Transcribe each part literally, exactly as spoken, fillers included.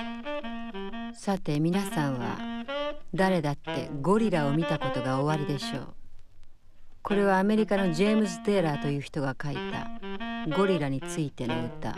さて皆さんは誰だってゴリラを見たことがおありでしょう。これはアメリカのジェームズ・テイラーという人が書いたゴリラについての歌。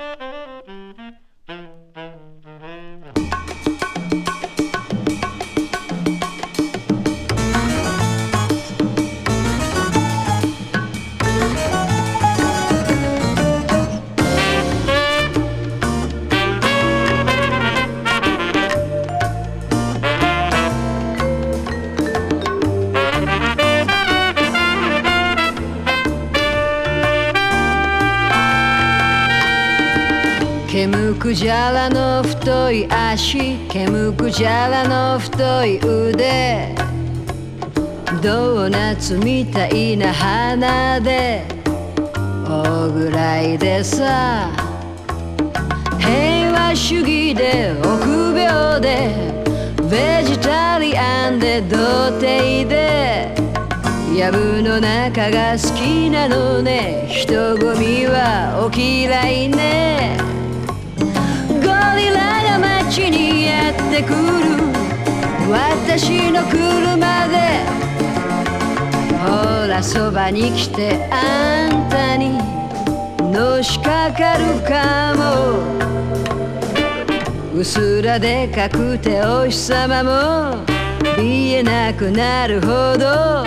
ケムクジャラの太い足、ケムクジャラの太い腕、ドーナツみたいな鼻で大ぐらいでさ、平和主義で臆病でベジタリアンで童貞で、やぶの中が好きなのね、人混みはお嫌いね。ゴリラが街にやってくる私の車で、ほらそばに来てあんたにのしかかるかも。うすらでかくてお日様も見えなくなるほど、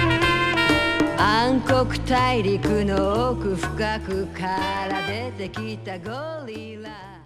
暗黒大陸の奥深くから出てきたゴリラ。